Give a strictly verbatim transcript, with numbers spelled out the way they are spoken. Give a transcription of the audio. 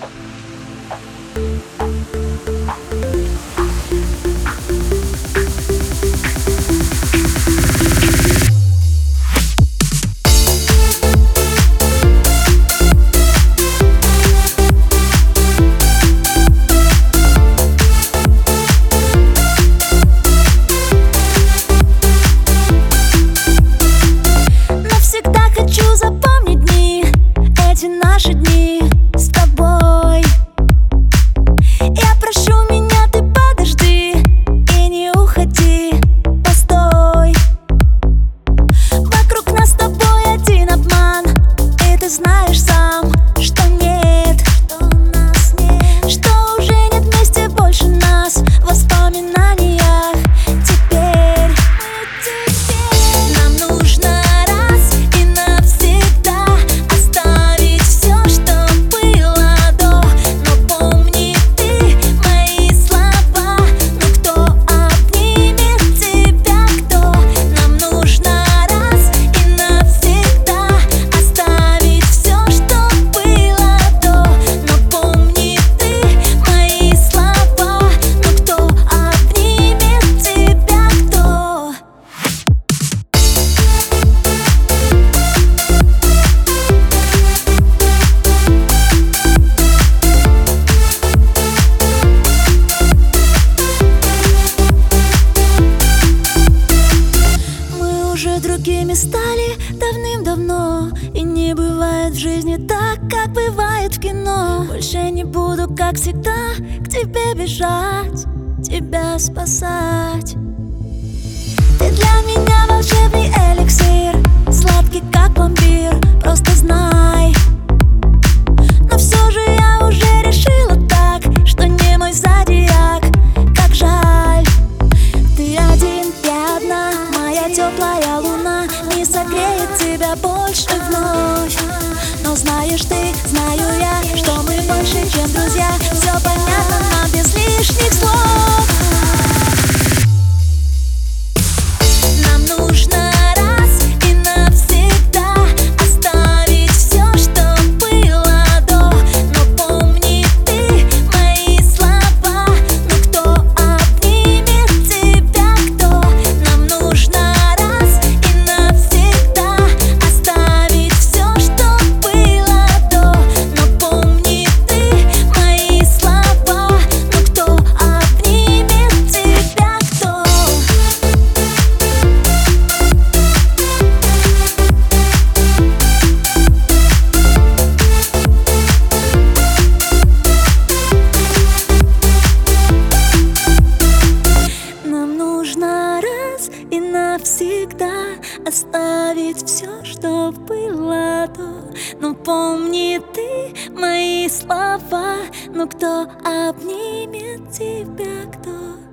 Наши дни с тобой. Я прошу меня, ты подожди и не уходи, постой. Вокруг нас с тобой один обман, и ты знаешь сам, что нет, что нас нет, что уже нет вместе больше нас в воспоминаниях. Теперь, теперь нам нужно раз и навсегда оставить все, что было до. Но помни ты мои слова, ну кто обнимет тебя, кто? Нам нужно раз и навсегда оставить все, что было до. Но помни ты мои слова, ну кто обнимет тебя, кто? Мы уже другими стали давным-давно, и не бывает в жизни так, как бывает в кино. Больше не буду, как всегда, к тебе бежать, тебя спасать. Ты для меня волшебный эликсир, сладкий как пломбир, просто знай. Но все же я уже решила так, что не мой зодиак. Как жаль, ты один, я одна, моя теплая луна не согреет тебя больше вновь. Но знаешь ты, знаю я, что мы больше, чем друзья. Все понятно, но без лишних слов. Нам нужно раз и навсегда оставить все, что было до. Но помни ты мои слова, ну кто обнимет тебя, кто? Нам нужно раз и навсегда оставить все, что было до. Но помни ты мои слова, ну кто обнимет тебя, кто? Нам нужно раз и навсегда оставить все, что было до. Но помни ты мои слова, ну кто обнимет тебя, кто?